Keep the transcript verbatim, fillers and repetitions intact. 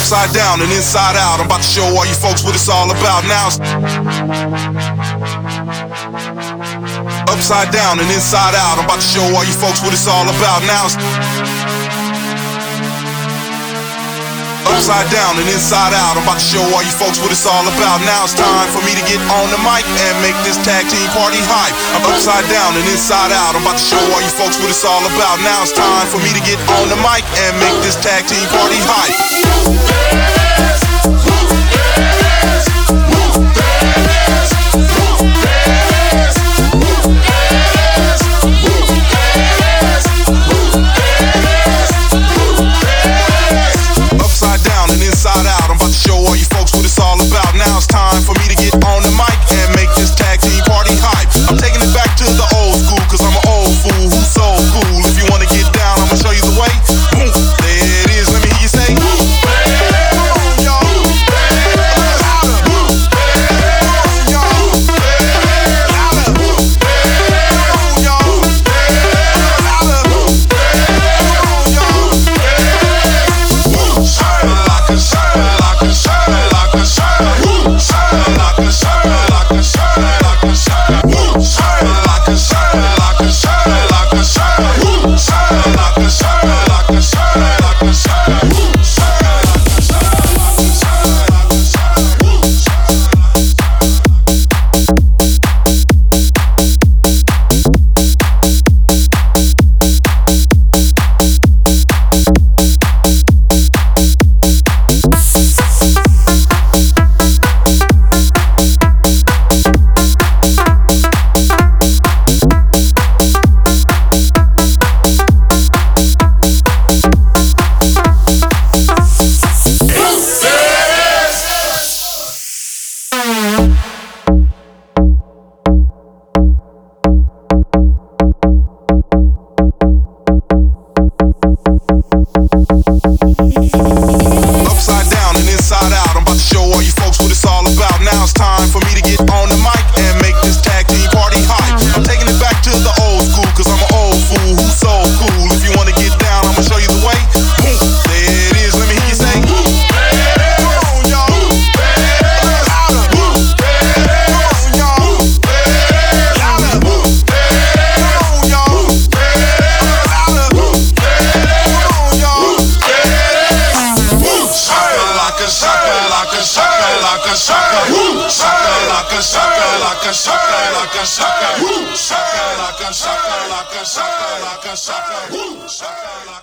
Upside down and inside out, I'm about to show all you folks what it's all about now. Upside down and inside out, I'm about to show all you folks what it's all about now. Upside down and inside out, I'm about to show all you folks what it's all about. Now it's time for me to get on the mic and make this tag team party hype. I'm upside down and inside out, I'm about to show all you folks what it's all about. Now it's time for me to get on the mic and make this tag team party hype. Upside down and inside out, I'm about to show all you folks what it's all about. Now it's time for me to get on the mic and make this tag team party hype. I'm taking it back to the old school, cause I'm an old fool who's so cool. If you wanna get down, I'ma show you the way. Boom, there it is, let me hear you say. Shaka, shaka, shaka, shaka, shaka, shaka, shaka, shaka, shaka.